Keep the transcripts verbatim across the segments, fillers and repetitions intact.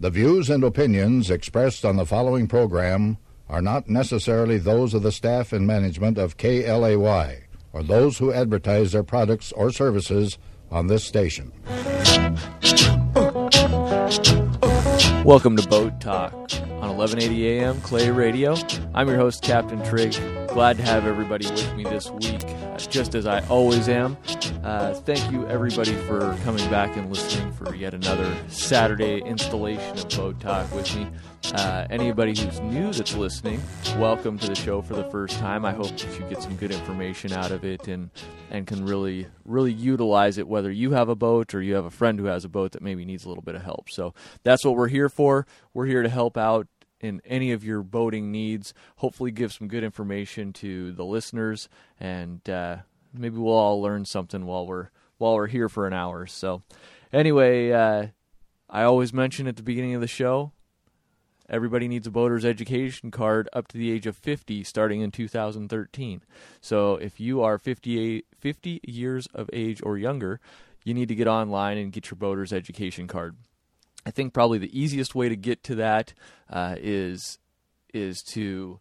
The views and opinions expressed on the following program are not necessarily those of the staff and management of K L A Y or those who advertise their products or services on this station. Welcome to Boat Talk on eleven eighty A M Clay Radio. I'm your host, Captain Trigg. Glad to have everybody with me this week, uh, just as I always am. Uh, thank you, everybody, for coming back and listening for yet another Saturday installation of Boat Talk with me. Uh, anybody who's new that's listening, welcome to the show for the first time. I hope that you get some good information out of it and and can really, really utilize it, whether you have a boat or you have a friend who has a boat that maybe needs a little bit of help. So that's what we're here for. We're here to help out in any of your boating needs, hopefully give some good information to the listeners, and uh, maybe we'll all learn something while we're while we're here for an hour. So anyway, uh, I always mention at the beginning of the show, everybody needs a boater's education card up to the age of fifty starting in two thousand thirteen. So if you are fifty-eight, fifty years of age or younger, you need to get online and get your boater's education card. I think probably the easiest way to get to that uh, is is to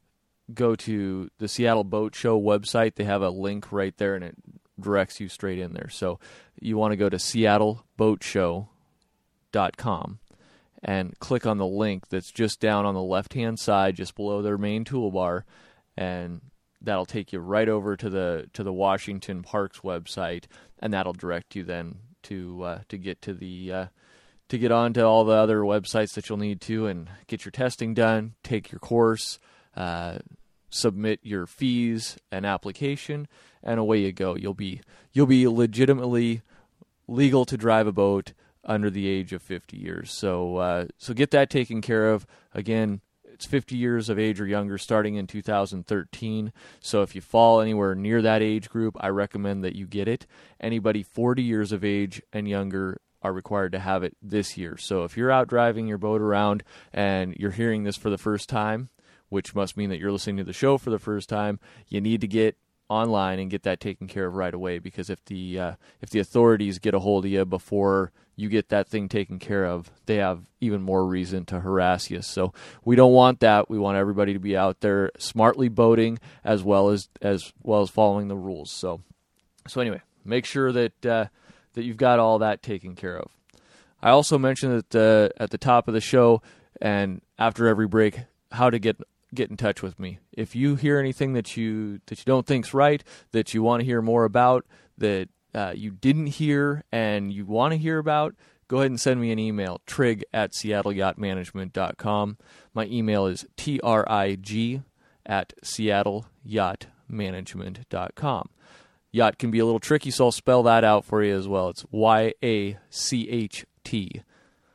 go to the Seattle Boat Show website. They have a link right there, and it directs you straight in there. So you want to go to seattle boat show dot com and click on the link that's just down on the left-hand side, just below their main toolbar, and that'll take you right over to the to the Washington Parks website, and that'll direct you then to uh, to get to the uh, to get on to all the other websites that you'll need to and get your testing done, take your course, uh, submit your fees and application, and away you go. You'll be you'll be legitimately legal to drive a boat under the age of fifty years. So uh, so get that taken care of. Again, it's fifty years of age or younger starting in two thousand thirteen. So if you fall anywhere near that age group, I recommend that you get it. Anybody forty years of age and younger are required to have it this year. So if you're out driving your boat around and you're hearing this for the first time, which must mean that you're listening to the show for the first time, you need to get online and get that taken care of right away, because if the uh, if the authorities get a hold of you before you get that thing taken care of, they have even more reason to harass you. So we don't want that. We want everybody to be out there smartly boating as well as as well as following the rules. So so anyway, make sure that uh, that you've got all that taken care of. I also mentioned that uh, at the top of the show and after every break how to get get in touch with me. If you hear anything that you that you don't think's right, that you want to hear more about, that uh, you didn't hear and you want to hear about, go ahead and send me an email, trig at seattle yacht management dot com. My email is T R I G at seattle yacht management dot com. Yacht can be a little tricky, so I'll spell that out for you as well. It's Y A C H T.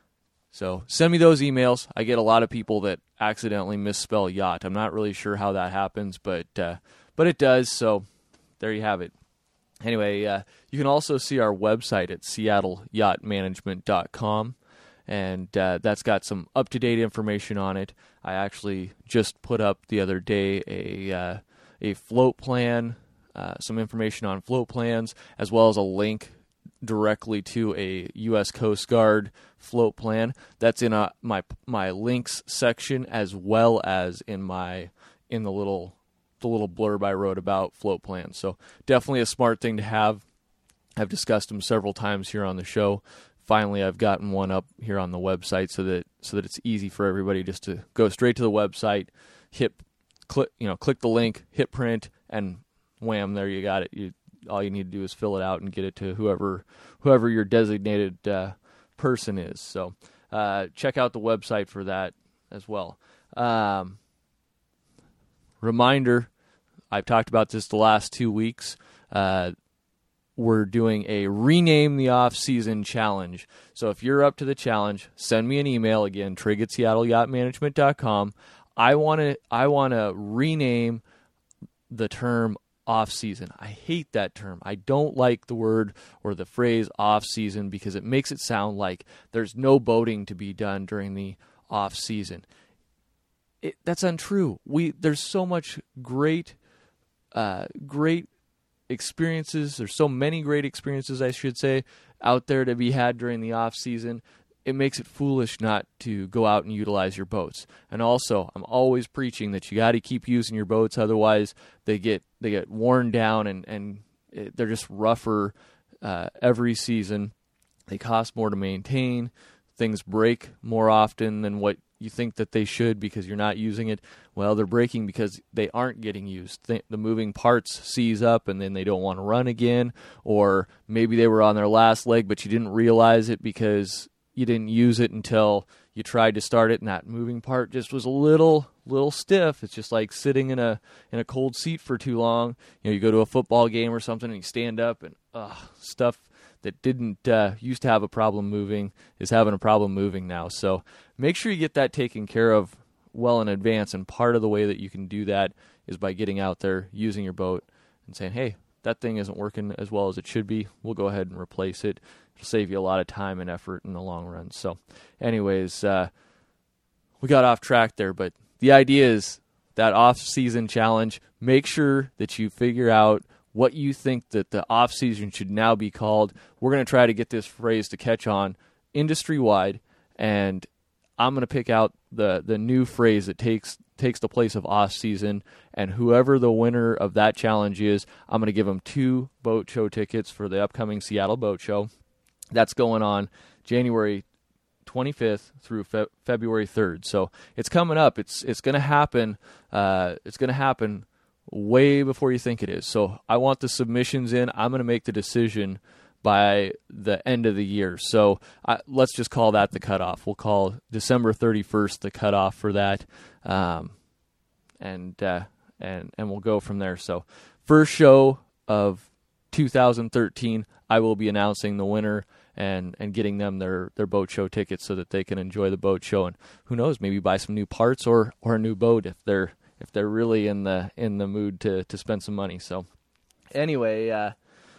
So send me those emails. I get a lot of people that accidentally misspell yacht. I'm not really sure how that happens, but uh, but it does, so there you have it. Anyway, uh, you can also see our website at seattle yacht management dot com, and uh, that's got some up-to-date information on it. I actually just put up the other day a uh, a float plan, uh, some information on float plans, as well as a link directly to a U S Coast Guard float plan. That's in a, my my links section, as well as in my in the little the little blurb I wrote about float plans. So definitely a smart thing to have. I've discussed them several times here on the show. Finally, I've gotten one up here on the website so that so that it's easy for everybody just to go straight to the website, hit click you know click the link, hit print, and wham, there you got it. You all you need to do is fill it out and get it to whoever whoever your designated uh, person is. So uh, check out the website for that as well. Um, reminder, I've talked about this the last two weeks. Uh, we're doing a Rename the Off-Season Challenge. So if you're up to the challenge, send me an email, again, trig at seattle yacht management dot com. I want to I want to rename the term off-season. I hate that term. I don't like the word or the phrase off-season because it makes it sound like there's no boating to be done during the off-season. It, that's untrue. We there's so much great, uh, great experiences. There's so many great experiences, I should say, out there to be had during the off-season. it makes it foolish not to go out and utilize your boats. And also, I'm always preaching that you got to keep using your boats, otherwise they get they get worn down and and it, they're just rougher uh, every season. They cost more to maintain. Things break more often than what you think that they should because you're not using it. Well, they're breaking because they aren't getting used. The, the moving parts seize up and then they don't want to run again, or maybe they were on their last leg but you didn't realize it because you didn't use it until you tried to start it and that moving part just was a little little stiff. It's just like sitting in a in a cold seat for too long. You know, you go to a football game or something and you stand up and uh, stuff that didn't uh, used to have a problem moving is having a problem moving now. So make sure you get that taken care of well in advance, and part of the way that you can do that is by getting out there, using your boat, and saying, hey, that thing isn't working as well as it should be. We'll go ahead and replace it. It'll save you a lot of time and effort in the long run. So anyways, uh, we got off track there, but the idea is that off-season challenge, make sure that you figure out what you think that the off-season should now be called. We're going to try to get this phrase to catch on industry-wide, and I'm going to pick out the, the new phrase that takes takes the place of off-season, and whoever the winner of that challenge is, I'm going to give them two boat show tickets for the upcoming Seattle Boat Show. That's going on January twenty-fifth through Fe- February third. So it's coming up. It's it's going to happen. Uh, it's going to happen way before you think it is. So I want the submissions in. I'm going to make the decision by the end of the year. So I, let's just call that the cutoff. We'll call December thirty-first the cutoff for that, um, and uh, and and we'll go from there. So first show of two thousand thirteen, I will be announcing the winner and and getting them their, their boat show tickets so that they can enjoy the boat show, and who knows, maybe buy some new parts or, or a new boat if they're if they're really in the in the mood to, to spend some money. So anyway, uh,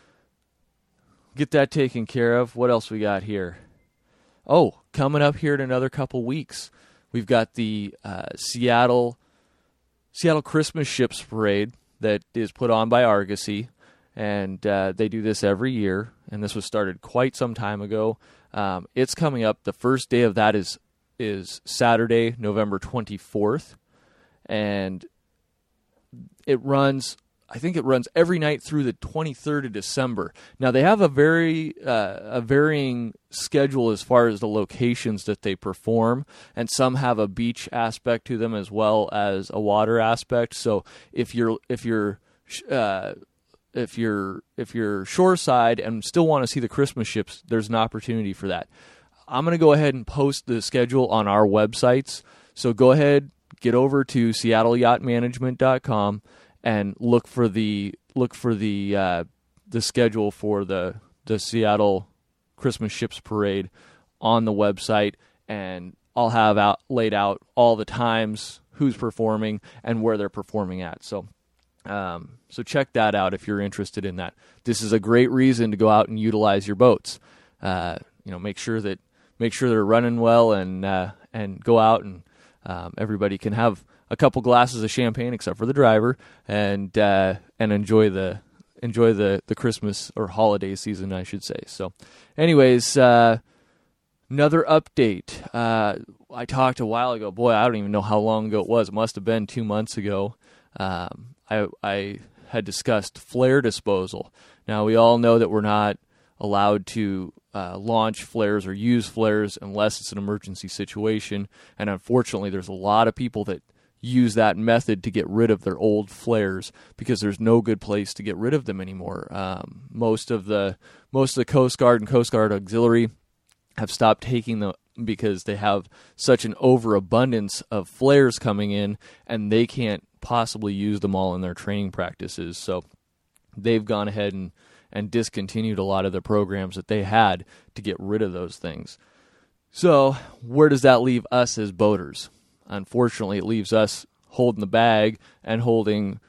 get that taken care of. What else we got here? Oh, coming up here in another couple weeks, we've got the uh, Seattle Seattle Christmas Ships Parade that is put on by Argosy, and uh, they do this every year, and this was started quite some time ago. Um, it's coming up. The first day of that is is Saturday, November twenty-fourth, and it runs, I think it runs every night through the twenty-third of December. Now, they have a very uh, a varying schedule as far as the locations that they perform, and some have a beach aspect to them as well as a water aspect. So if you're if you're uh, if you're if you're shoreside and still want to see the Christmas ships, there's an opportunity for that. I'm going to go ahead and post the schedule on our websites. So go ahead, get over to seattle yacht management dot com and look for the look for the uh, the schedule for the the Seattle Christmas Ships Parade on the website, and I'll have out laid out all the times, who's performing, and where they're performing at. So, um, so check that out if you're interested in that. This is a great reason to go out and utilize your boats. Uh, you know, make sure that make sure they're running well, and uh, and go out and um, everybody can have a couple glasses of champagne, except for the driver, and uh, and enjoy the enjoy the, the Christmas or holiday season, I should say. So, anyways, uh, another update. Uh, I talked a while ago. Boy, I don't even know how long ago it was. It must have been two months ago. Um, I I had discussed flare disposal. Now, we all know that we're not allowed to uh, launch flares or use flares unless it's an emergency situation, and unfortunately, there's a lot of people that use that method to get rid of their old flares because there's no good place to get rid of them anymore. Um, most of the most of the Coast Guard and Coast Guard Auxiliary have stopped taking them because they have such an overabundance of flares coming in, and they can't possibly use them all in their training practices. So they've gone ahead and, and discontinued a lot of the programs that they had to get rid of those things. So where does that leave us as boaters? Unfortunately, it leaves us holding the bag and holding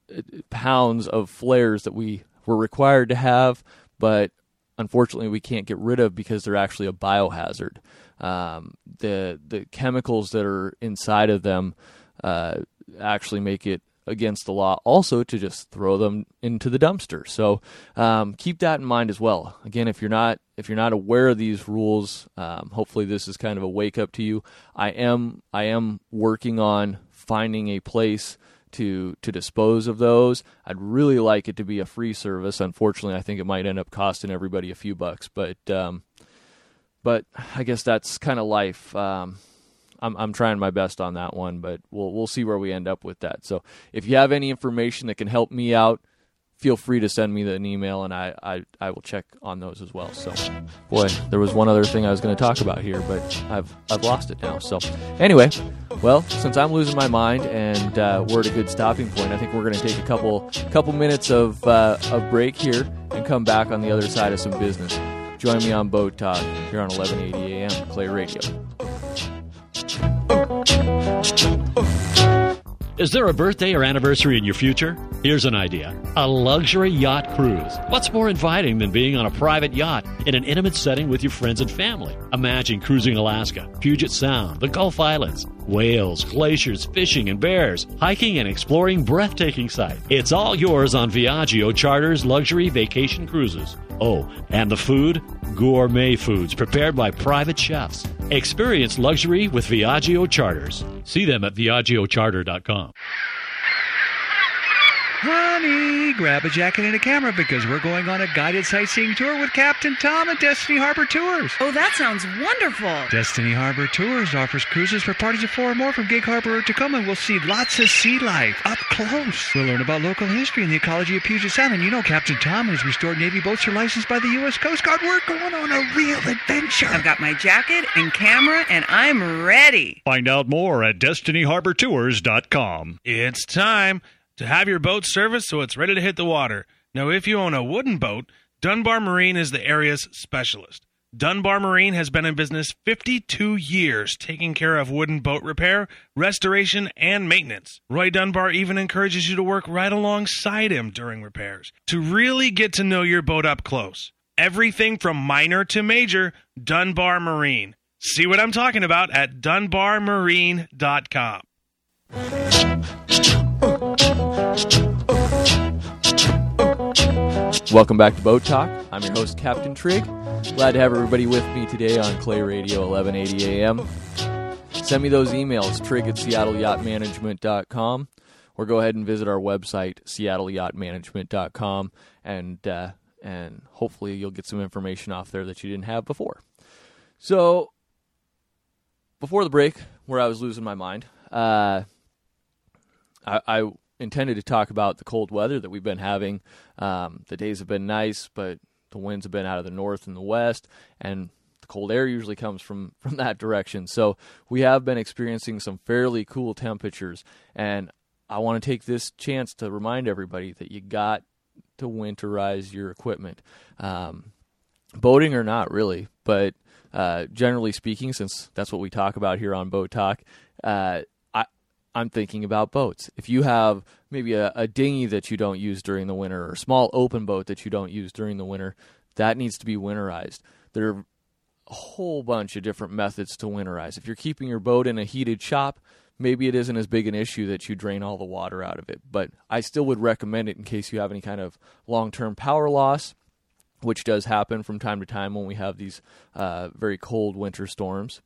pounds of flares that we were required to have, but unfortunately we can't get rid of because they're actually a biohazard. Um, the the chemicals that are inside of them uh, actually make it against the law also to just throw them into the dumpster. So um, keep that in mind as well. Again, if you're not if you're not aware of these rules, um, hopefully this is kind of a wake up to you. I am I am working on finding a place to to dispose of those. I'd really like it to be a free service. Unfortunately, I think it might end up costing everybody a few bucks, but um, but I guess that's kind of life. Um, I'm I'm trying my best on that one, but we'll we'll see where we end up with that. So if you have any information that can help me out, feel free to send me an email, and I, I, I will check on those as well. So, boy, there was one other thing I was going to talk about here, but I've I've lost it now. So, anyway, well, since I'm losing my mind and uh, we're at a good stopping point, I think we're going to take a couple couple minutes of uh, of break here and come back on the other side of some business. Join me on Boat Talk here on eleven eighty A M Clay Radio. Is there a birthday or anniversary in your future? Here's an idea. A luxury yacht cruise. What's more inviting than being on a private yacht in an intimate setting with your friends and family? Imagine cruising Alaska, Puget Sound, the Gulf Islands, whales, glaciers, fishing and bears, hiking and exploring breathtaking sights. It's all yours on Viaggio Charters Luxury Vacation Cruises. Oh, and the food? Gourmet foods prepared by private chefs. Experience luxury with Viaggio Charters. See them at Viaggio Charter dot com. Honey, grab a jacket and a camera because we're going on a guided sightseeing tour with Captain Tom at Destiny Harbor Tours. Oh, that sounds wonderful. Destiny Harbor Tours offers cruises for parties of four or more from Gig Harbor or Tacoma. We'll see lots of sea life up close. We'll learn about local history and the ecology of Puget Sound. And you know Captain Tom and his restored Navy boats are licensed by the U S Coast Guard. We're going on a real adventure. I've got my jacket and camera, and I'm ready. Find out more at Destiny Harbor Tours dot com. It's time to have your boat serviced so it's ready to hit the water. Now, if you own a wooden boat, Dunbar Marine is the area's specialist. Dunbar Marine has been in business fifty-two years, taking care of wooden boat repair, restoration, and maintenance. Roy Dunbar even encourages you to work right alongside him during repairs to really get to know your boat up close. Everything from minor to major, Dunbar Marine. See what I'm talking about at Dunbar Marine dot com. Welcome back to Boat Talk. I'm your host, Captain Trigg. Glad to have everybody with me today on Clay Radio, eleven eighty A M. Send me those emails, trig at Seattle Yacht Management dot com, or go ahead and visit our website, Seattle Yacht Management dot com, and uh, and hopefully you'll get some information off there that you didn't have before. So, before the break, where I was losing my mind, uh, I, I intended to talk about the cold weather that we've been having. Um, the days have been nice, but the winds have been out of the north and the west, and the cold air usually comes from, from that direction. So we have been experiencing some fairly cool temperatures, and I want to take this chance to remind everybody that you got to winterize your equipment. Um, boating or not, really, but uh, generally speaking, since that's what we talk about here on Boat Talk, uh, I'm thinking about boats. If you have maybe a, a dinghy that you don't use during the winter or a small open boat that you don't use during the winter, that needs to be winterized. There are a whole bunch of different methods to winterize. If you're keeping your boat in a heated shop, maybe it isn't as big an issue that you drain all the water out of it. But I still would recommend it in case you have any kind of long-term power loss, which does happen from time to time when we have these uh, very cold winter storms.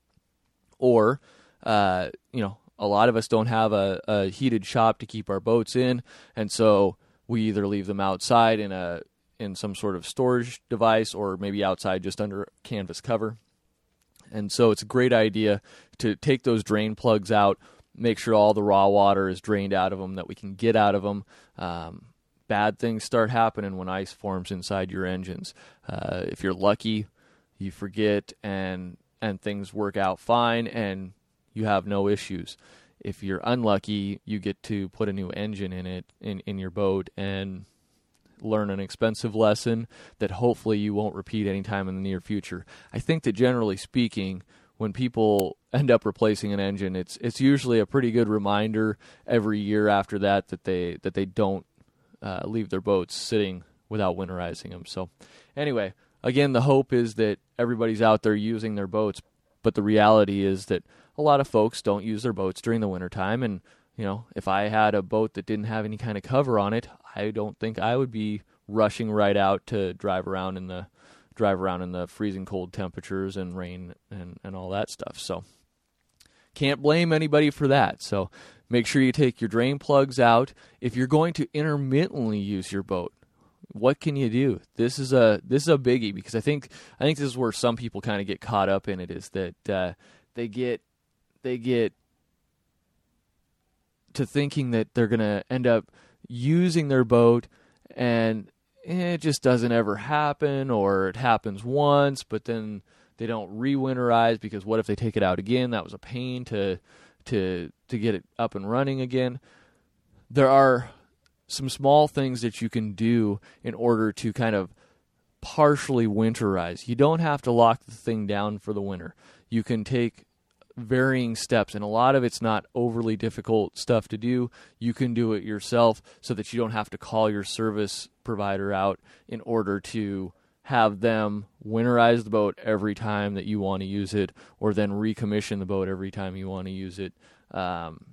Or, uh, you know, a lot of us don't have a, a heated shop to keep our boats in, and so we either leave them outside in a in some sort of storage device or maybe outside just under canvas cover. And so it's a great idea to take those drain plugs out, make sure all the raw water is drained out of them that we can get out of them. Um, bad things start happening when ice forms inside your engines. Uh, if you're lucky, you forget and and things work out fine and you have no issues. If you're unlucky, you get to put a new engine in it, in, in your boat, and learn an expensive lesson that hopefully you won't repeat anytime in the near future. I think that generally speaking, when people end up replacing an engine, it's it's usually a pretty good reminder every year after that that they that they don't uh, leave their boats sitting without winterizing them. So anyway, again, the hope is that everybody's out there using their boats, but the reality is that a lot of folks don't use their boats during the wintertime, and you know, if I had a boat that didn't have any kind of cover on it, I don't think I would be rushing right out to drive around in the drive around in the freezing cold temperatures and rain and, and all that stuff. So can't blame anybody for that. So make sure you take your drain plugs out. If you're going to intermittently use your boat, what can you do? This is a this is a biggie, because I think I think this is where some people kind of get caught up in it, is that uh, they get they get to thinking that they're going to end up using their boat and it just doesn't ever happen, or it happens once, but then they don't re-winterize, because what if they take it out again? That was a pain to to to get it up and running again. There are some small things that you can do in order to kind of partially winterize. You don't have to lock the thing down for the winter. You can take varying steps, and a lot of it's not overly difficult stuff to do. You can do it yourself so that you don't have to call your service provider out in order to have them winterize the boat every time that you want to use it, or then recommission the boat every time you want to use it um,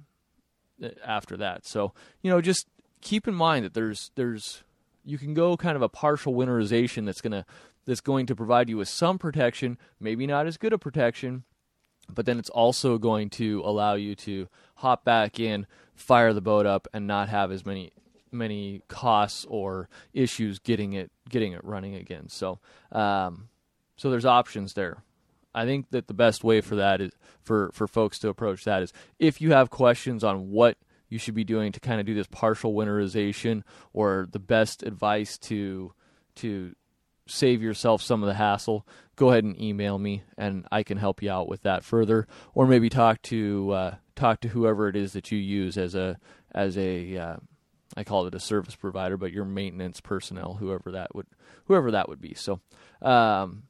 after that. So, you know, just keep in mind that there's there's you can go kind of a partial winterization that's gonna that's going to provide you with some protection, maybe not as good a protection, but then it's also going to allow you to hop back in, fire the boat up, and not have as many many costs or issues getting it getting it running again. So, um, so there's options there. I think that the best way for that is for for folks to approach that is, if you have questions on what you should be doing to kind of do this partial winterization, or the best advice to to save yourself some of the hassle, go ahead and email me, and I can help you out with that further. Or maybe talk to uh, talk to whoever it is that you use as a as a uh, I call it a service provider, but your maintenance personnel, whoever that would whoever that would be. So, um,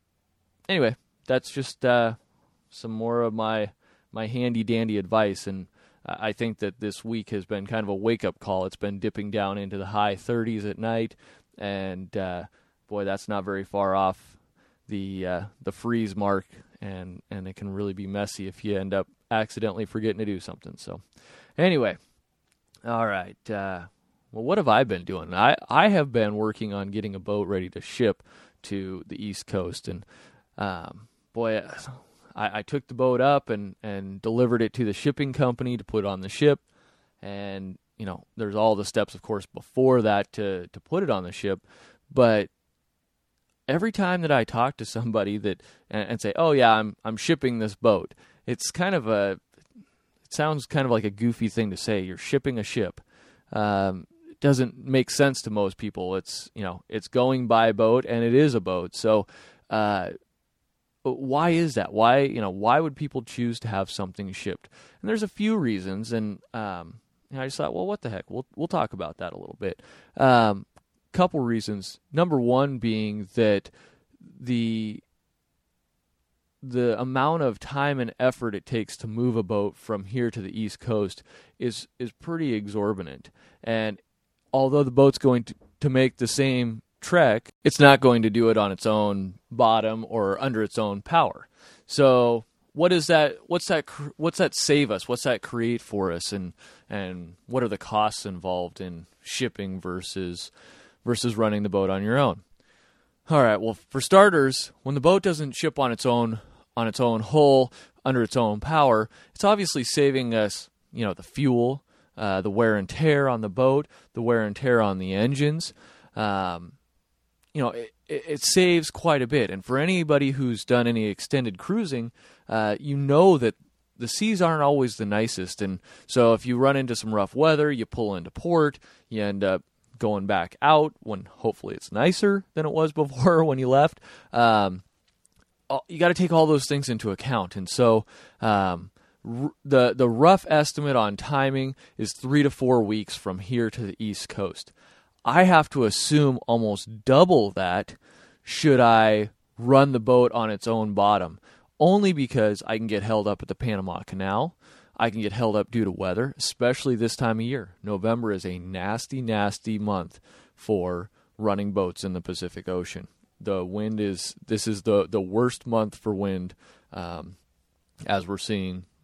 anyway, that's just uh, some more of my my handy dandy advice, and I think that this week has been kind of a wake-up call. It's been dipping down into the high thirties at night, and uh, boy, that's not very far off the uh, the freeze mark, and, and it can really be messy if you end up accidentally forgetting to do something. So anyway, all right. Uh, well, what have I been doing? I, I have been working on getting a boat ready to ship to the East Coast, and um, boy, I, I took the boat up and, and delivered it to the shipping company to put on the ship. And, you know, there's all the steps, of course, before that to, to put it on the ship. But every time that I talk to somebody that and, and say, oh, yeah, I'm I'm shipping this boat, it's kind of a, it sounds kind of like a goofy thing to say. You're shipping a ship. Um, it doesn't make sense to most people. It's, you know, it's going by boat, and it is a boat. So, uh But why is that? Why, you know, why would people choose to have something shipped? And there's a few reasons, and um, you know, I just thought, well, what the heck? We'll we'll talk about that a little bit. Um, couple reasons. Number one being that the the amount of time and effort it takes to move a boat from here to the East Coast is is pretty exorbitant. And although the boat's going to, to make the same trek, it's not going to do it on its own bottom or under its own power. So what is that what's that what's that save us? What's that create for us, and and what are the costs involved in shipping versus versus running the boat on your own? All right, well, for starters, when the boat doesn't ship on its own on its own hull under its own power, it's obviously saving us, you know, the fuel, uh, the wear and tear on the boat, the wear and tear on the engines. Um, you know, it, it saves quite a bit. And for anybody who's done any extended cruising, uh, you know that the seas aren't always the nicest. And so if you run into some rough weather, you pull into port, you end up going back out when hopefully it's nicer than it was before when you left. Um, you got to take all those things into account. And so um, r- the, the rough estimate on timing is three to four weeks from here to the East Coast. I have to assume almost double that should I run the boat on its own bottom, only because I can get held up at the Panama Canal. I can get held up due to weather, especially this time of year. November is a nasty, nasty month for running boats in the Pacific Ocean. The wind is, this is the, the worst month for wind, um, as we're seeing,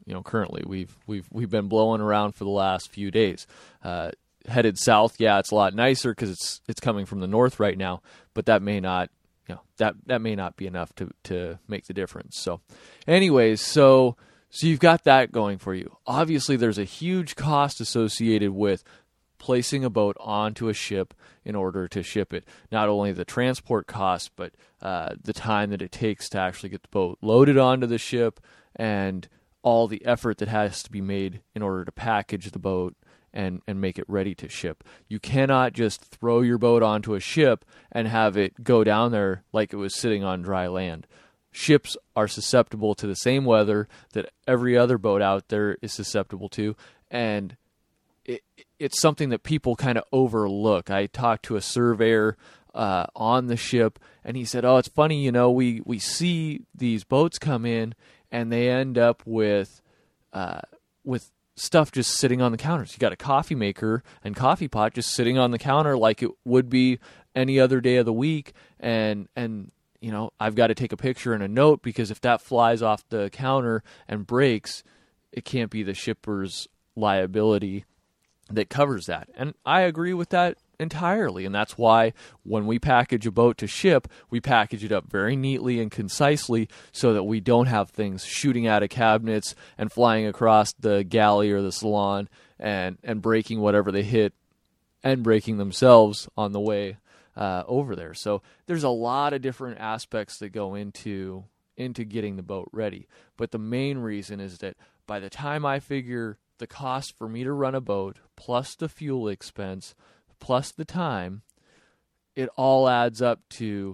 you know, currently we've we've we've been blowing around for the last few days. Uh, headed south, yeah, it's a lot nicer because it's it's coming from the north right now, but that may not, you know, that that may not be enough to to make the difference. So, anyways, so so you've got that going for you. Obviously, there's a huge cost associated with placing a boat onto a ship in order to ship it. Not only the transport costs, but uh, the time that it takes to actually get the boat loaded onto the ship, and all the effort that has to be made in order to package the boat and, and make it ready to ship. You cannot just throw your boat onto a ship and have it go down there like it was sitting on dry land. Ships are susceptible to the same weather that every other boat out there is susceptible to, and it, it's something that people kind of overlook. I talked to a surveyor uh, on the ship, and he said, oh, it's funny, you know, we, we see these boats come in, and they end up with uh, with stuff just sitting on the counters. You got a coffee maker and coffee pot just sitting on the counter like it would be any other day of the week, and and you know, I've got to take a picture and a note, because if that flies off the counter and breaks, it can't be the shipper's liability that covers that. And I agree with that entirely, and that's why when we package a boat to ship, we package it up very neatly and concisely so that we don't have things shooting out of cabinets and flying across the galley or the salon and, and breaking whatever they hit and breaking themselves on the way uh, over there. So there's a lot of different aspects that go into into getting the boat ready. But the main reason is that by the time I figure the cost for me to run a boat, plus the fuel expense, plus the time, it all adds up to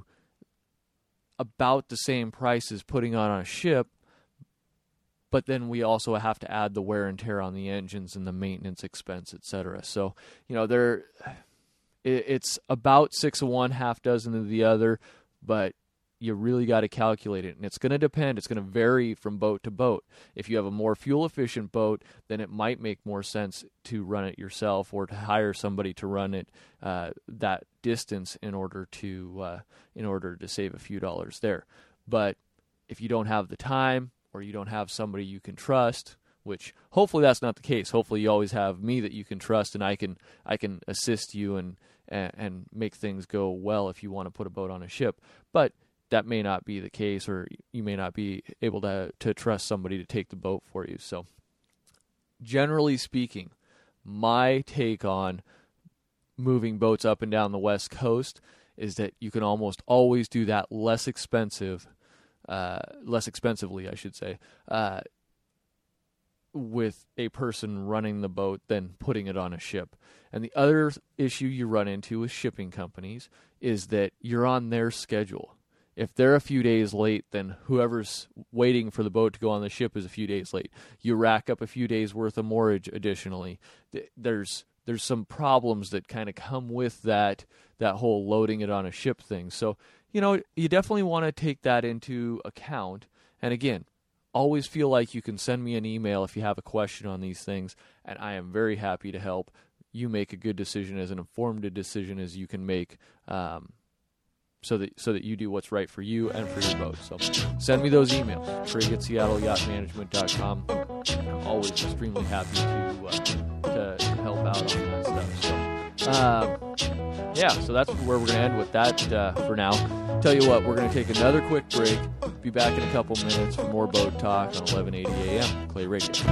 about the same price as putting on a ship, but then we also have to add the wear and tear on the engines and the maintenance expense, et cetera. So, you know, there, it, it's about six of one, half dozen of the other, but you really got to calculate it, and it's going to depend. It's going to vary from boat to boat. If you have a more fuel-efficient boat, then it might make more sense to run it yourself or to hire somebody to run it uh, that distance in order to uh, in order to save a few dollars there. But if you don't have the time, or you don't have somebody you can trust, which hopefully that's not the case. Hopefully you always have me that you can trust, and I can I can assist you and and, and make things go well if you want to put a boat on a ship. But that may not be the case, or you may not be able to to trust somebody to take the boat for you. So generally speaking, my take on moving boats up and down the West Coast is that you can almost always do that less expensive, uh, less expensively, I should say, uh, with a person running the boat than putting it on a ship. And the other issue you run into with shipping companies is that you're on their schedule. If they're a few days late, then whoever's waiting for the boat to go on the ship is a few days late. You rack up a few days worth of mortgage additionally. There's there's some problems that kind of come with that that whole loading it on a ship thing. So, you know, you definitely want to take that into account. And again, always feel like you can send me an email if you have a question on these things, and I am very happy to help you make a good decision, as an informed decision as you can make, um, so that so that you do what's right for you and for your boat. So send me those emails, Trig at Seattle Yacht Management dot com. I'm always extremely happy to, uh, to, to help out on that stuff. So, um, yeah, so that's where we're going to end with that uh, for now. Tell you what, we're going to take another quick break. Be back in a couple minutes for more boat talk on eleven eighty A M Clay Radio.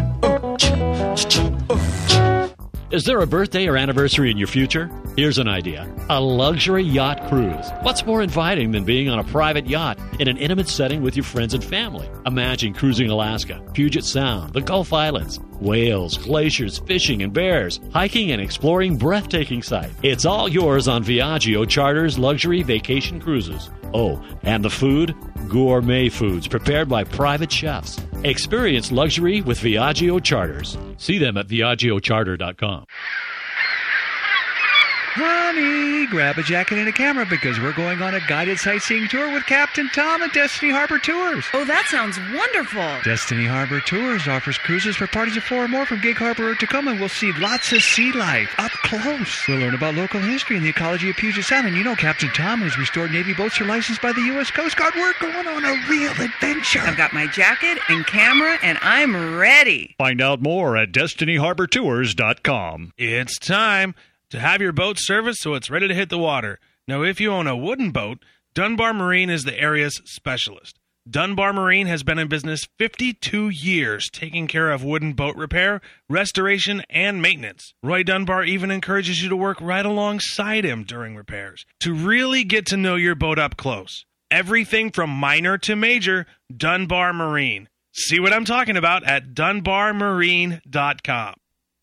Is there a birthday or anniversary in your future? Here's an idea. A luxury yacht cruise. What's more inviting than being on a private yacht in an intimate setting with your friends and family? Imagine cruising Alaska, Puget Sound, the Gulf Islands, whales, glaciers, fishing, and bears, hiking and exploring breathtaking sights. It's all yours on Viaggio Charters Luxury Vacation Cruises. Oh, and the food? Gourmet foods prepared by private chefs. Experience luxury with Viaggio Charters. See them at Viaggio Charter dot com. Honey, grab a jacket and a camera because we're going on a guided sightseeing tour with Captain Tom at Destiny Harbor Tours. Oh, that sounds wonderful. Destiny Harbor Tours offers cruises for parties of four or more from Gig Harbor or Tacoma. We'll see lots of sea life up close. We'll learn about local history and the ecology of Puget Sound. And you know Captain Tom has restored Navy boats are licensed by the U S Coast Guard. We're going on a real adventure. I've got my jacket and camera, and I'm ready. Find out more at destiny harbor tours dot com. It's time to have your boat serviced so it's ready to hit the water. Now, if you own a wooden boat, Dunbar Marine is the area's specialist. Dunbar Marine has been in business fifty-two years, taking care of wooden boat repair, restoration, and maintenance. Roy Dunbar even encourages you to work right alongside him during repairs to really get to know your boat up close. Everything from minor to major, Dunbar Marine. See what I'm talking about at dunbar marine dot com.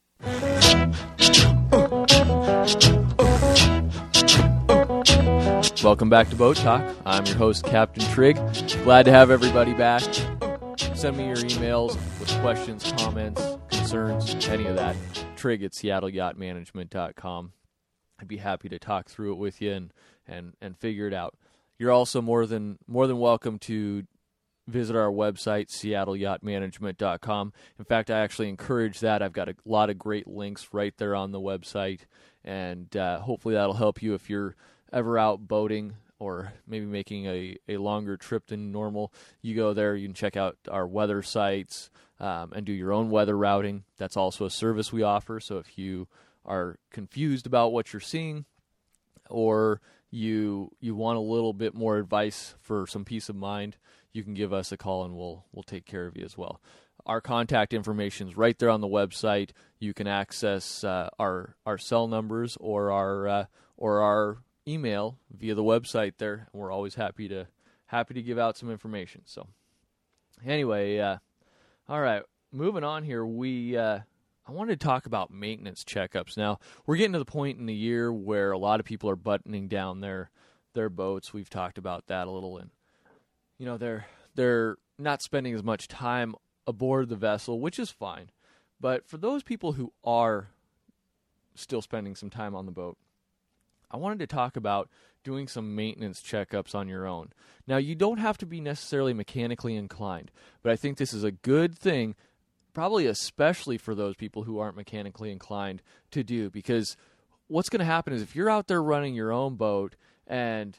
Welcome back to Boat Talk. I'm your host, Captain Trigg. Glad to have everybody back. Send me your emails with questions, comments, concerns, any of that. Trigg at seattle yacht management dot com. I'd be happy to talk through it with you and, and, and figure it out. You're also more than more than welcome to visit our website, seattle yacht management dot com. In fact, I actually encourage that. I've got a lot of great links right there on the website, and uh, hopefully that'll help you if you're ever out boating or maybe making a, a longer trip than normal. You go there, you can check out our weather sites um, and do your own weather routing. That's also a service we offer, so if you are confused about what you're seeing or you you want a little bit more advice for some peace of mind, you can give us a call and we'll we'll take care of you as well. Our contact information is right there on the website. You can access uh, our our cell numbers or our uh, or our email via the website there. We're always happy to happy to give out some information. So anyway, uh, all right, moving on here. We uh, I wanted to talk about maintenance checkups. Now, we're getting to the point in the year where a lot of people are buttoning down their their boats. We've talked about that a little, and you know, they're they're not spending as much time aboard the vessel, which is fine. But for those people who are still spending some time on the boat, I wanted to talk about doing some maintenance checkups on your own. Now, you don't have to be necessarily mechanically inclined, but I think this is a good thing, probably especially for those people who aren't mechanically inclined to do, because what's going to happen is if you're out there running your own boat and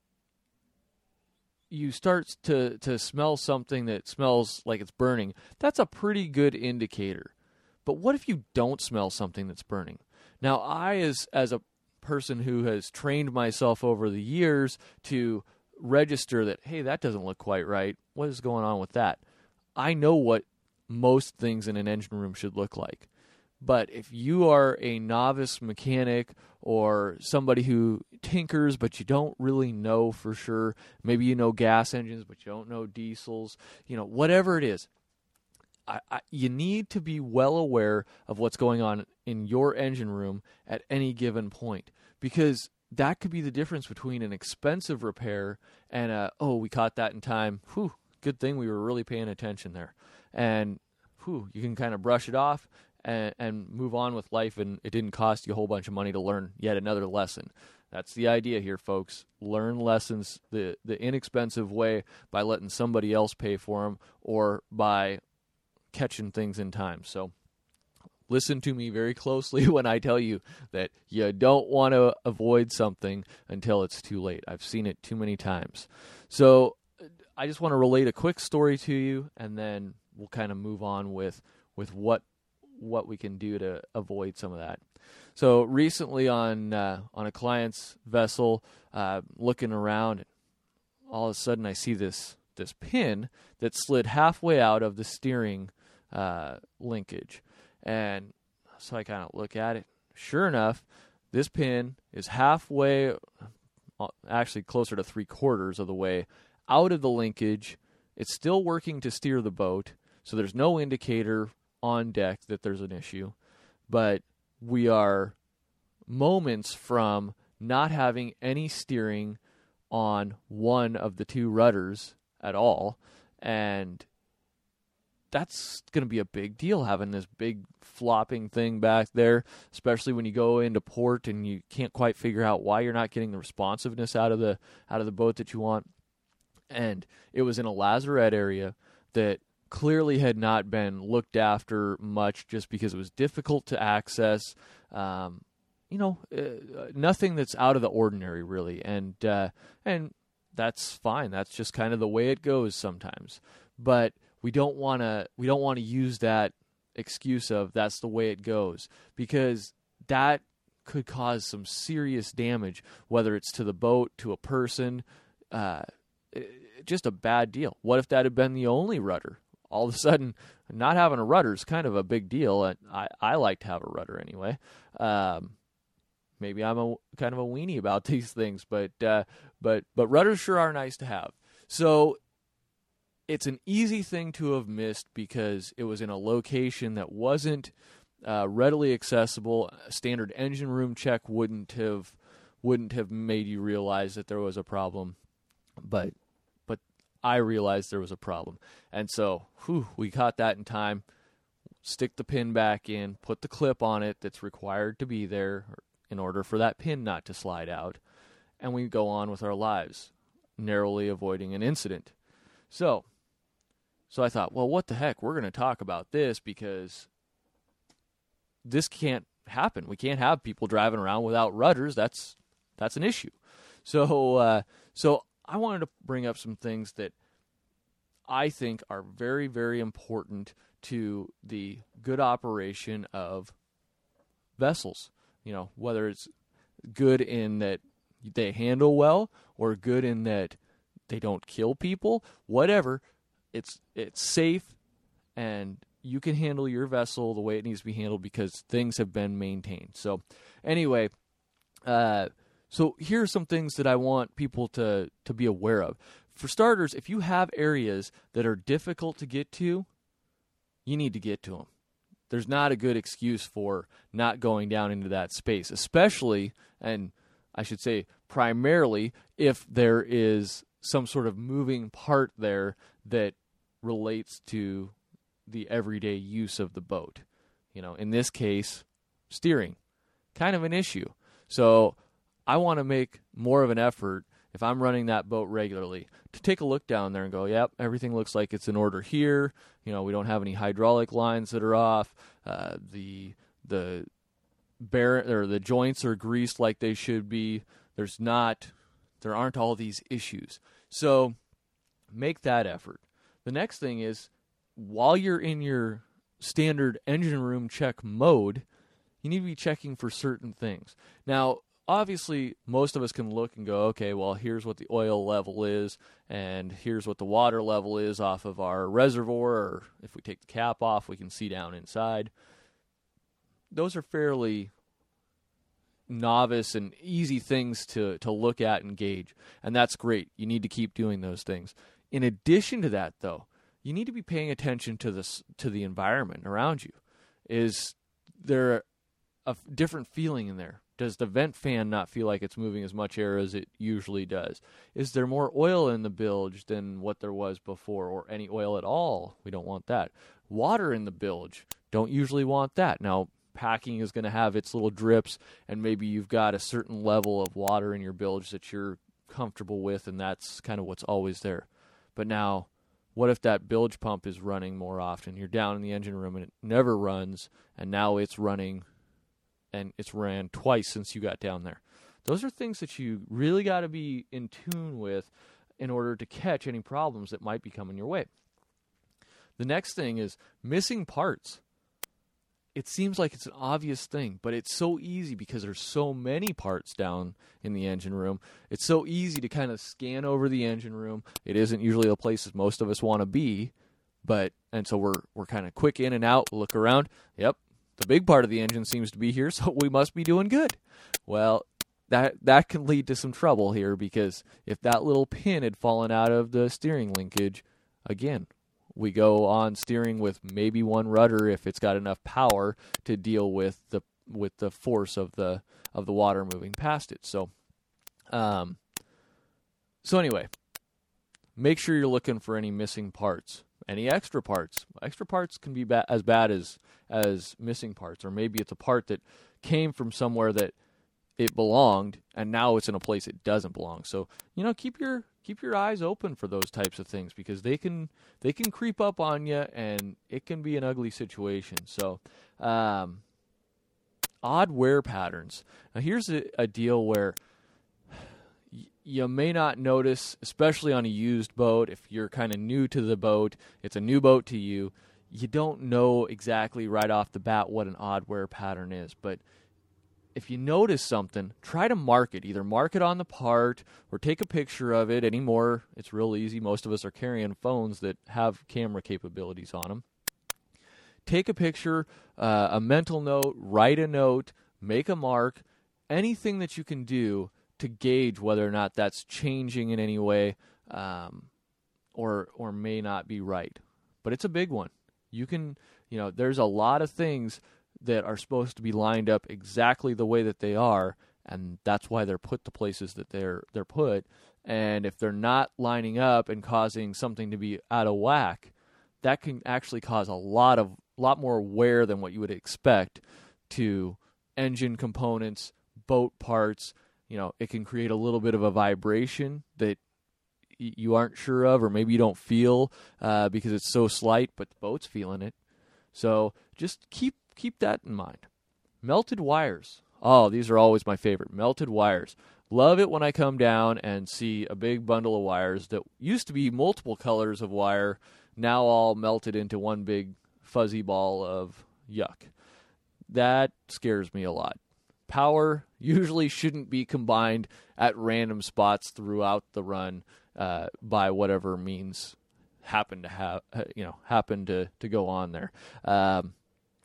you start to, to smell something that smells like it's burning, that's a pretty good indicator. But what if you don't smell something that's burning? Now, I, as as a person who has trained myself over the years to register that, hey, that doesn't look quite right, what is going on with that? I know what most things in an engine room should look like. But if you are a novice mechanic or somebody who tinkers but you don't really know for sure, maybe you know gas engines but you don't know diesels, you know, whatever it is, I, I, you need to be well aware of what's going on in your engine room at any given point, because that could be the difference between an expensive repair and a, oh, we caught that in time. Whew, good thing we were really paying attention there. And whew, you can kind of brush it off and, and move on with life, and it didn't cost you a whole bunch of money to learn yet another lesson. That's the idea here, folks. Learn lessons the, the inexpensive way by letting somebody else pay for them or by catching things in time. So listen to me very closely when I tell you that you don't want to avoid something until it's too late. I've seen it too many times. So I just want to relate a quick story to you, and then we'll kind of move on with with what what we can do to avoid some of that. So recently on uh, on a client's vessel, uh, looking around, all of a sudden I see this this pin that slid halfway out of the steering uh, linkage. And so I kind of look at it. Sure enough, this pin is halfway, actually closer to three quarters of the way out of the linkage. It's still working to steer the boat, so there's no indicator on deck that there's an issue. But we are moments from not having any steering on one of the two rudders at all, and that's going to be a big deal, having this big flopping thing back there, especially when you go into port and you can't quite figure out why you're not getting the responsiveness out of the out of the boat that you want. And it was in a lazarette area that clearly had not been looked after much, just because it was difficult to access. Um, you know, uh, nothing that's out of the ordinary, really. And uh, and that's fine. That's just kind of the way it goes sometimes. But we don't want to we don't want to use that excuse of that's the way it goes, because that could cause some serious damage, whether it's to the boat, to a person, uh, just a bad deal. What if that had been the only rudder? All of a sudden, not having a rudder is kind of a big deal. And I, I like to have a rudder anyway. Um, maybe I'm a kind of a weenie about these things, but uh, but but rudders sure are nice to have. So it's an easy thing to have missed because it was in a location that wasn't uh, readily accessible. A standard engine room check wouldn't have wouldn't have made you realize that there was a problem, but but I realized there was a problem, and so whew, we caught that in time. Stick the pin back in, put the clip on it that's required to be there in order for that pin not to slide out, and we go on with our lives, narrowly avoiding an incident. So. So I thought, well, what the heck? We're going to talk about this because this can't happen. We can't have people driving around without rudders. That's that's an issue. So uh, so I wanted to bring up some things that I think are very, very important to the good operation of vessels. You know, whether it's good in that they handle well or good in that they don't kill people, whatever. It's it's safe, and you can handle your vessel the way it needs to be handled because things have been maintained. So anyway, uh, so here are some things that I want people to, to be aware of. For starters, if you have areas that are difficult to get to, you need to get to them. There's not a good excuse for not going down into that space, especially, and I should say primarily, if there is some sort of moving part there that relates to the everyday use of the boat. You know, in this case, steering, kind of an issue. So I want to make more of an effort, if I'm running that boat regularly, to take a look down there and go, yep, everything looks like it's in order here. You know, we don't have any hydraulic lines that are off. Uh, the the bear or the joints are greased like they should be. There's not, there aren't all these issues. So make that effort. The next thing is, while you're in your standard engine room check mode, you need to be checking for certain things. Now, obviously, most of us can look and go, okay, well, here's what the oil level is, and here's what the water level is off of our reservoir, or if we take the cap off, we can see down inside. Those are fairly novice and easy things to, to look at and gauge, and that's great. You need to keep doing those things. In addition to that, though, you need to be paying attention to this to the environment around you. Is there a different feeling in there? Does the vent fan not feel like it's moving as much air as it usually does? Is there more oil in the bilge than what there was before, or any oil at all? We don't want that. Water in the bilge, don't usually want that. Now, packing is going to have its little drips, and maybe you've got a certain level of water in your bilge that you're comfortable with, and that's kind of what's always there. But now, what if that bilge pump is running more often? You're down in the engine room and it never runs, and now it's running, and it's ran twice since you got down there. Those are things that you really got to be in tune with in order to catch any problems that might be coming your way. The next thing is missing parts. It seems like it's an obvious thing, but it's so easy because there's so many parts down in the engine room. It's so easy to kind of scan over the engine room. It isn't usually the places most of us want to be, but and so we're we're kind of quick in and out, look around. Yep, the big part of the engine seems to be here, so we must be doing good. Well, that that can lead to some trouble here, because if that little pin had fallen out of the steering linkage, again, we go on steering with maybe one rudder if it's got enough power to deal with the with the force of the of the water moving past it. So, um, so anyway, make sure you're looking for any missing parts, any extra parts. Extra parts can be ba- as bad as as missing parts, or maybe it's a part that came from somewhere that it belonged, and now it's in a place it doesn't belong. So, you know, keep your keep your eyes open for those types of things, because they can they can creep up on you, and it can be an ugly situation. So, um, odd wear patterns. Now, here's a, a deal where y- you may not notice, especially on a used boat, if you're kind of new to the boat, it's a new boat to you, you don't know exactly right off the bat what an odd wear pattern is. But if you notice something, try to mark it. Either mark it on the part or take a picture of it. Anymore, it's real easy. Most of us are carrying phones that have camera capabilities on them. Take a picture, uh, a mental note, write a note, make a mark, anything that you can do to gauge whether or not that's changing in any way, um, or or may not be right. But it's a big one. You can, you know, there's a lot of things that are supposed to be lined up exactly the way that they are, and that's why they're put the places that they're they're put. And if they're not lining up and causing something to be out of whack, that can actually cause a lot of lot more wear than what you would expect to engine components, boat parts. You know, it can create a little bit of a vibration that y- you aren't sure of, or maybe you don't feel uh, because it's so slight, but the boat's feeling it. So just keep keep that in mind. Melted wires. Oh, these are always my favorite. Melted wires. Love it when I come down and see a big bundle of wires that used to be multiple colors of wire, now all melted into one big fuzzy ball of yuck. That scares me a lot. Power usually shouldn't be combined at random spots throughout the run uh, by whatever means happen to have, you know, happen to, to go on there. Um,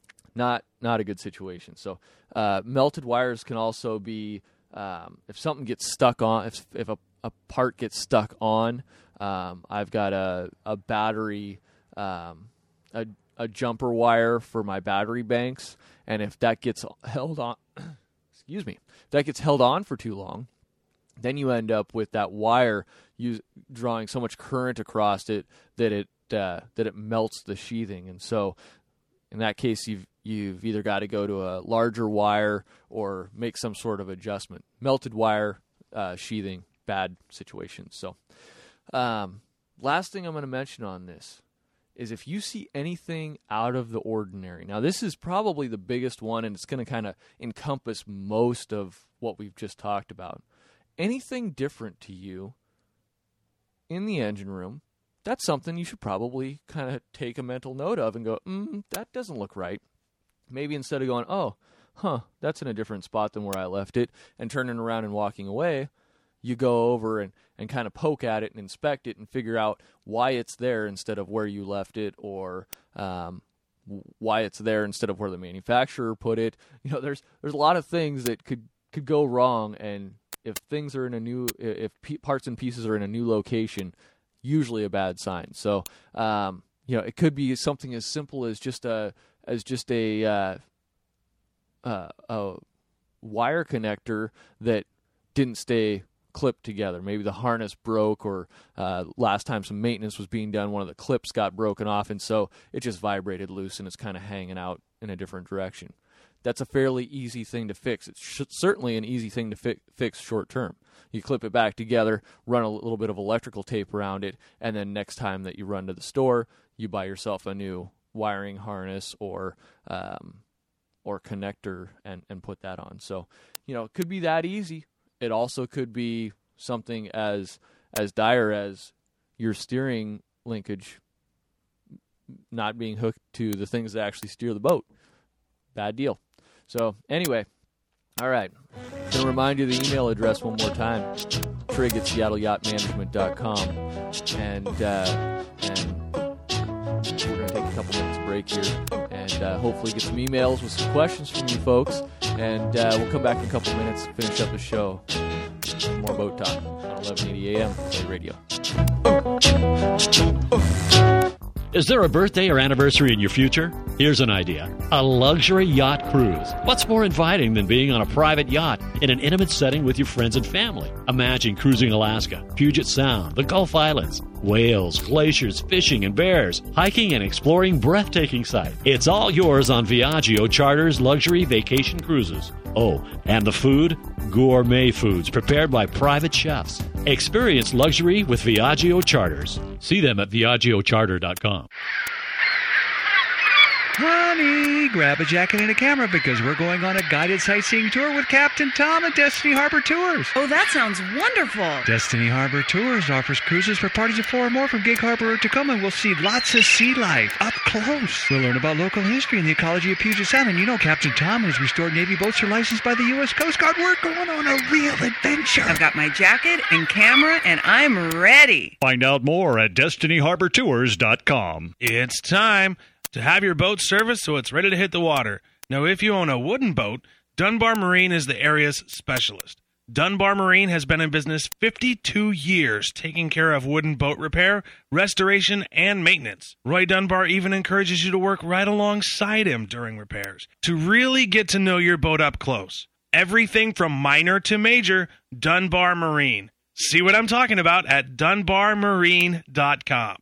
not not a good situation. So uh, melted wires can also be um, if something gets stuck on, if if a, a part gets stuck on. Um, I've got a a battery um, a a jumper wire for my battery banks, and if that gets held on, excuse me, if that gets held on for too long, then you end up with that wire use, drawing so much current across it that it uh, that it melts the sheathing. And so, in that case, you've you've either got to go to a larger wire or make some sort of adjustment. Melted wire uh, sheathing, bad situation. So, um, last thing I'm going to mention on this is if you see anything out of the ordinary. Now, this is probably the biggest one, and it's going to kind of encompass most of what we've just talked about. Anything different to you in the engine room, that's something you should probably kind of take a mental note of and go, mm, that doesn't look right. Maybe instead of going, oh, huh, that's in a different spot than where I left it, and turning around and walking away, you go over and, and kind of poke at it and inspect it and figure out why it's there instead of where you left it, or um, why it's there instead of where the manufacturer put it. You know, there's there's a lot of things that could, could go wrong, and if things are in a new, if p- parts and pieces are in a new location, usually a bad sign. So, um, you know, it could be something as simple as just a as just a uh, uh, a wire connector that didn't stay clipped together. Maybe the harness broke, or uh, last time some maintenance was being done, one of the clips got broken off, and so it just vibrated loose and it's kind of hanging out in a different direction. That's a fairly easy thing to fix. It's sh- certainly an easy thing to fi- fix short term. You clip it back together, run a little bit of electrical tape around it, and then next time that you run to the store, you buy yourself a new wiring harness or um, or connector and, and put that on. So, you know, it could be that easy. It also could be something as as dire as your steering linkage not being hooked to the things that actually steer the boat. Bad deal. So anyway, all right. I'm going to remind you the email address one more time. Trig at Seattle Yacht Management dot com. And, uh, and we're going to take a couple minutes break here and uh, hopefully get some emails with some questions from you folks. And uh, we'll come back in a couple minutes and finish up the show. More Boat Talk on eleven eighty A M Clay Radio. Is there a birthday or anniversary in your future? Here's an idea. A luxury yacht cruise. What's more inviting than being on a private yacht in an intimate setting with your friends and family? Imagine cruising Alaska, Puget Sound, the Gulf Islands, whales, glaciers, fishing and bears, hiking and exploring breathtaking sights. It's all yours on Viaggio Charters Luxury Vacation Cruises. Oh, and the food? Gourmet foods prepared by private chefs. Experience luxury with Viaggio Charters. See them at viaggio charter dot com. Honey, grab a jacket and a camera because we're going on a guided sightseeing tour with Captain Tom at Destiny Harbor Tours. Oh, that sounds wonderful. Destiny Harbor Tours offers cruises for parties of four or more from Gig Harbor or Tacoma, and we'll see lots of sea life up close. We'll learn about local history and the ecology of Puget Sound, and you know Captain Tom has restored Navy boats are licensed by the U S Coast Guard. We're going on a real adventure. I've got my jacket and camera, and I'm ready. Find out more at destiny harbor tours dot com. It's time to have your boat serviced so it's ready to hit the water. Now, if you own a wooden boat, Dunbar Marine is the area's specialist. Dunbar Marine has been in business fifty-two years, taking care of wooden boat repair, restoration, and maintenance. Roy Dunbar even encourages you to work right alongside him during repairs to really get to know your boat up close. Everything from minor to major, Dunbar Marine. See what I'm talking about at dunbar marine dot com.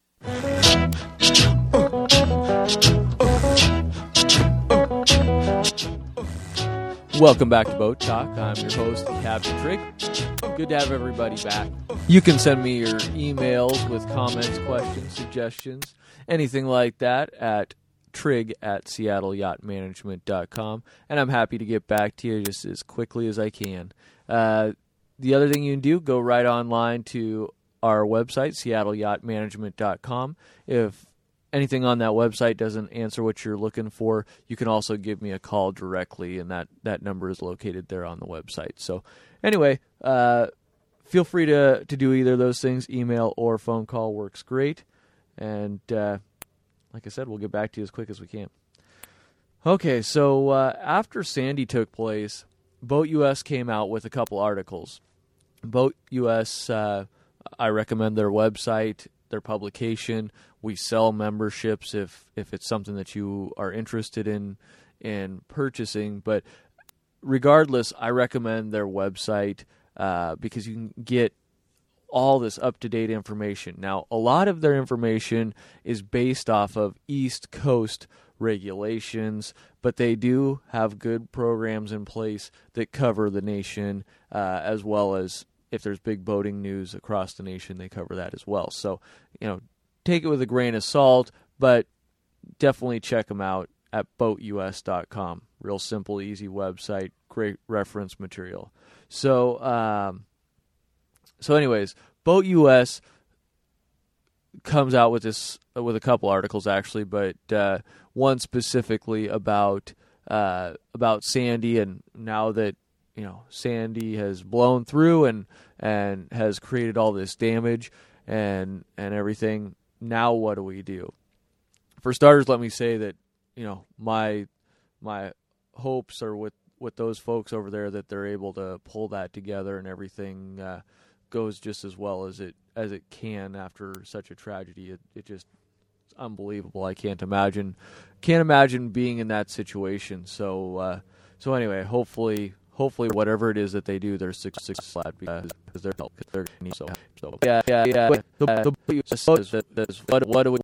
Welcome back to Boat Talk. I'm your host, Captain Trig. Good to have everybody back. You can send me your emails with comments, questions, suggestions, anything like that at trig at seattle yacht management dot com, and I'm happy to get back to you just as quickly as I can. Uh, the other thing you can do, go right online to our website, seattle yacht management dot com. If anything on that website doesn't answer what you're looking for, you can also give me a call directly, and that, that number is located there on the website. So anyway, uh, feel free to, to do either of those things. Email or phone call works great. And uh, like I said, we'll get back to you as quick as we can. Okay, so uh, after Sandy took place, Boat U S came out with a couple articles. Boat U S, uh, I recommend their website, their publication. We sell memberships if if it's something that you are interested in in purchasing. But regardless, I recommend their website uh, because you can get all this up-to-date information. Now, a lot of their information is based off of East Coast regulations, but they do have good programs in place that cover the nation, uh, as well as if there's big boating news across the nation, they cover that as well. So, you know, take it with a grain of salt, but definitely check them out at boat u s dot com. Real simple, easy website, great reference material. So, um, so anyways, Boat U S comes out with this with a couple articles actually, but uh, one specifically about uh, about Sandy, and now that you know Sandy has blown through and and has created all this damage and and everything. Now what do we do? For starters, let me say that you know my my hopes are with, with those folks over there that they're able to pull that together and everything uh, goes just as well as it as it can after such a tragedy. It it just it's unbelievable. I can't imagine can't imagine being in that situation. So uh, so anyway, hopefully. Hopefully, whatever it is that they do, they're successful at because they're they're so so yeah yeah yeah. The, the, the, what what do we